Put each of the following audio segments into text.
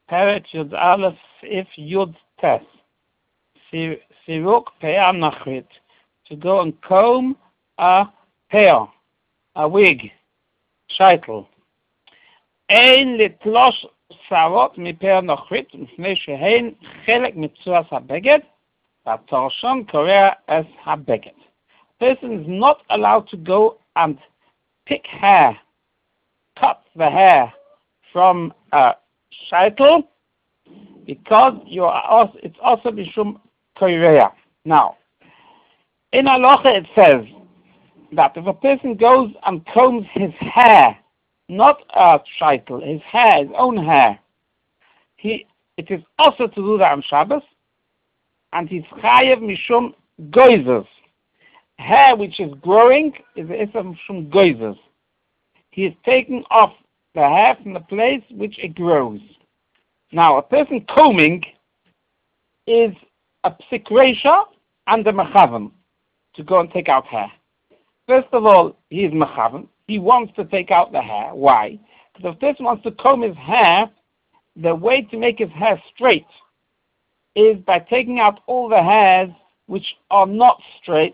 Peret Yud Aleph if Yud Tes. Siruk Peah Nachrit. To go and comb a pear, a wig, shaitel. Ein litlosh sarot mi peah nachrit, mifnei shehein chelek mitzuas habeged, v'atorshon korea es habeged. Person is not allowed to go and pick hair, cut the hair from a shaitel, because it's also mishum korea. Now, in halacha it says that if a person goes and combs his hair, not a shaitel, his hair, his own hair, it is also to do that on Shabbos, and he's chayev mishum goizes. Hair which is growing is mishum goizes. He is taking off the hair from the place which it grows. Now, a person combing is a psik reisha and a mechavan, to go and take out hair. First of all, he is mechavan. He wants to take out the hair. Why? Because if a person wants to comb his hair, the way to make his hair straight is by taking out all the hairs which are not straight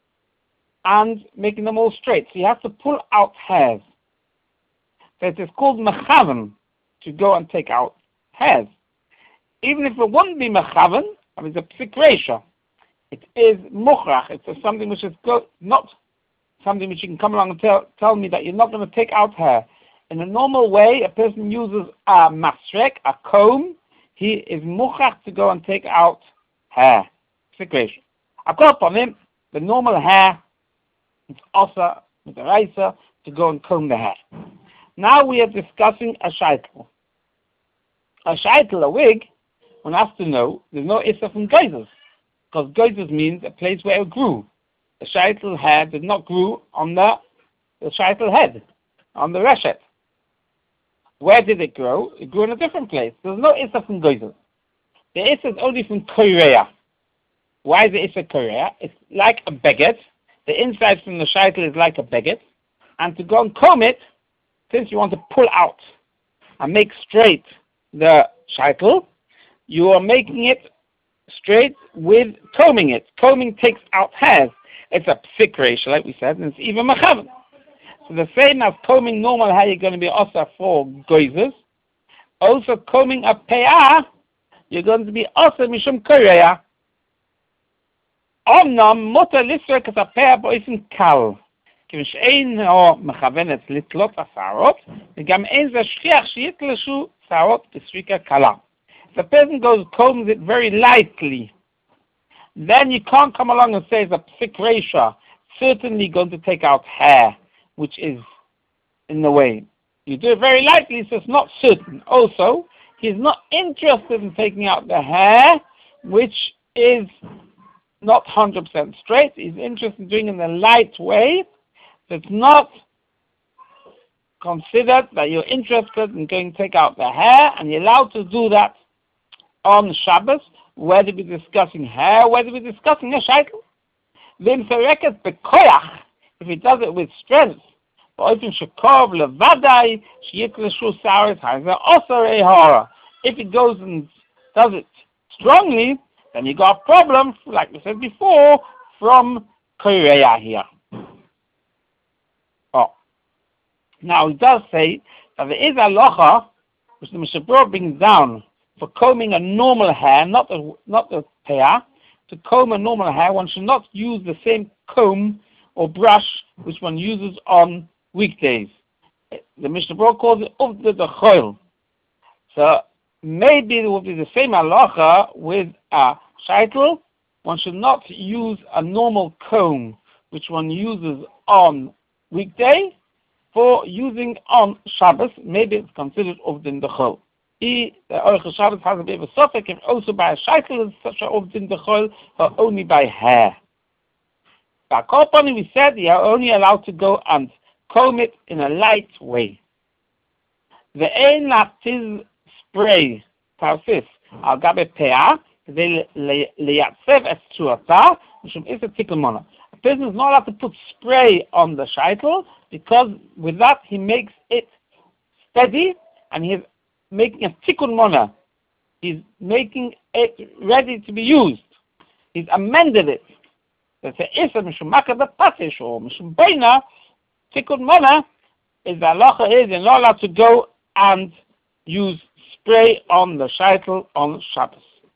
and making them all straight. So you have to pull out hairs. So it is called mechavan, to go and take out hairs. Even if it wouldn't be mechavan, I mean, it's a psik reisha. It is mukhrach. It's something which is not something which you can come along and tell me that you're not going to take out hair. In a normal way, a person uses a masrek, a comb. He is mukhrach to go and take out hair. Psik upon him, the normal hair, it's also with the raisa to go and comb the hair. Now we are discussing a shaitel. A shaitel, a wig, one has to know there's no issa from geizes. Because goizes means a place where it grew. The shaitel hair did not grow on the shaitel head, on the reshet. Where did it grow? It grew in a different place. There's no issa from goizes. The issa is only from korea. Why is the issa korea? It's like a beged. The inside from the shaitel is like a beged. And to go and comb it, since you want to pull out and make straight the shaitel, you are making it straight with combing it. Combing takes out hairs. It's a psik reisha, like we said, and it's even mechavan. So the same as combing normal hair, you're going to be also for goizes. Also combing a peah, you're going to be also mishum korea. Omnam mutter lisrek as a peah boisen kal. כיוון שאין או מכוונת לתלות השערות, וגם אין זה שכיח שיתלשו שערות בסריקה קלה. If a person combs it very lightly, then you can't come along and say it's a psik reisha, certainly going to take out hair, which is in the way. You do it very lightly, so it's not certain. Also, he's not interested in taking out the hair, which is not 100% straight. He's interested in doing it in a light way. So it's not considered that you're interested in going to take out the hair, and you're allowed to do that on Shabbos, whether we're discussing hair, whether we're discussing a shaitel. Then if he does it with strength, if he goes and does it strongly, then you got a problem, like we said before, from korea here. Now it does say that there is a halacha which the Mishnah Berurah brings down for combing a normal hair, not the peah. To comb a normal hair, one should not use the same comb or brush which one uses on weekdays. The Mishnah Berurah calls it uvda dechoil. So maybe it will be the same halacha with a shaitel. One should not use a normal comb which one uses on weekday for using on Shabbos. Maybe it's considered uvdin dechol. The Orach Shabbos has a bit of a suffix if also by a shaitel is such a uvdin dechol, or only by hair. By Korpani we said you are only allowed to go and comb it in a light way. The ein latiz spray tarsis al gabe peah k'dei liyatzev es tzuata mishum is a tikkun mona. A person is not allowed to put spray on the shaitel, because with that he makes it steady and he's making a tikkun mona. He's making it ready to be used. He's amended it. That's the Issa Mishum Makar the Pasish or Mishum Beina Tikkun Mana is the halacha is you're not allowed to go and use spray on the shaitel on Shabbos.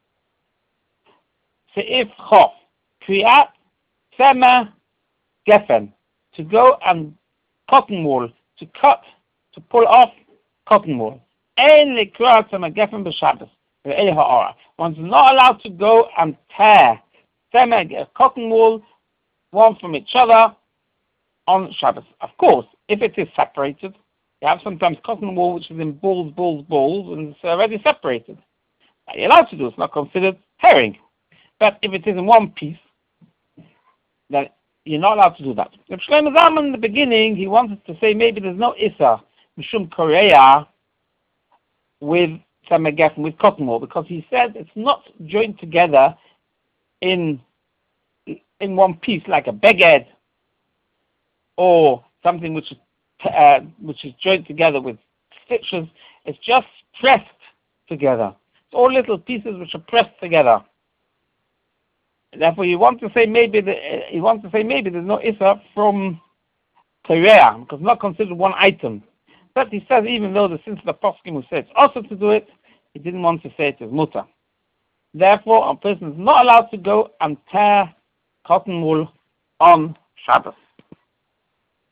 Seif Chof Kriyat Sema Geffen, to go and cotton wool, to cut, to pull off cotton wool. Only Kriyat Sema Geffen b'Shabbos. One's not allowed to go and tear cotton wool one from each other on Shabbos. Of course, if it is separated, you have sometimes cotton wool which is in balls, and it's already separated. You're allowed to do it. It's not considered tearing. But if it is in one piece, then you're not allowed to do that. Reb Shlomo Zalman in the beginning, he wanted to say maybe there's no Issa, Mishum Korea, with Samegefen, with cotton wool, because he said it's not joined together in one piece like a beged or something which is joined together with stitches. It's just pressed together. It's all little pieces which are pressed together. Therefore, you want to say maybe there's no Issa from Korea because it's not considered one item. But he says even though since the poskim who said it's also to do it, he didn't want to say it as mutter. Therefore, a person is not allowed to go and tear cotton wool on Shabbos.